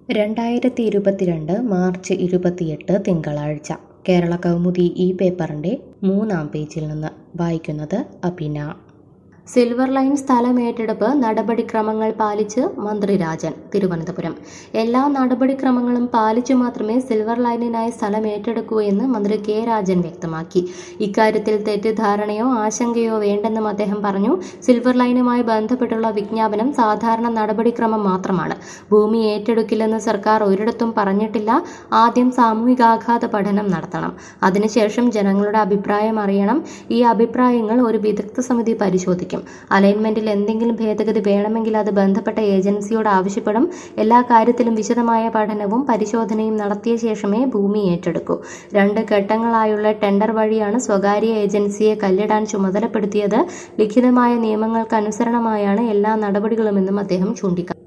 2022 March 28 തിങ്കളാഴ്ച കേരള കൗമുദി ഈ പേപ്പറിൻ്റെ 3-ാം പേജിൽ നിന്ന് വായിക്കുന്നത് അഭിന. സിൽവർ ലൈൻ സ്ഥലം ഏറ്റെടുപ്പ് നടപടിക്രമങ്ങൾ പാലിച്ച് മന്ത്രി രാജൻ തിരുവനന്തപുരം. എല്ലാ നടപടിക്രമങ്ങളും പാലിച്ചു മാത്രമേ സിൽവർ ലൈനിനായി സ്ഥലം ഏറ്റെടുക്കൂ എന്ന് മന്ത്രി കെ രാജൻ വ്യക്തമാക്കി. ഇക്കാര്യത്തിൽ തെറ്റിദ്ധാരണയോ ആശങ്കയോ വേണ്ടെന്നും അദ്ദേഹം പറഞ്ഞു. സിൽവർ ലൈനുമായി ബന്ധപ്പെട്ടുള്ള വിജ്ഞാപനം സാധാരണ നടപടിക്രമം മാത്രമാണ്. ഭൂമി ഏറ്റെടുക്കില്ലെന്ന് സർക്കാർ ഒരിടത്തും പറഞ്ഞിട്ടില്ല. ആദ്യം സാമൂഹികാഘാത പഠനം നടത്തണം. അതിനുശേഷം ജനങ്ങളുടെ അഭിപ്രായം അറിയണം. ഈ അഭിപ്രായങ്ങൾ ഒരു വിദഗ്ധ സമിതി പരിശോധിക്കും. അലൈൻമെന്റിൽ എന്തെങ്കിലും ഭേദഗതി വേണമെങ്കിൽ അത് ബന്ധപ്പെട്ട ഏജൻസിയോട് ആവശ്യപ്പെടും. എല്ലാ കാര്യത്തിലും വിശദമായ പഠനവും പരിശോധനയും നടത്തിയ ശേഷമേ ഭൂമി ഏറ്റെടുക്കൂ. 2 ഘട്ടങ്ങളായുള്ള ടെൻഡർ വഴിയാണ് സ്വകാര്യ ഏജൻസിയെ കല്ലിടാൻ ചുമതലപ്പെടുത്തിയത്. ലിഖിതമായ നിയമങ്ങൾക്കനുസരണമായാണ് എല്ലാ നടപടികളുമെന്നും അദ്ദേഹം ചൂണ്ടിക്കാട്ടി.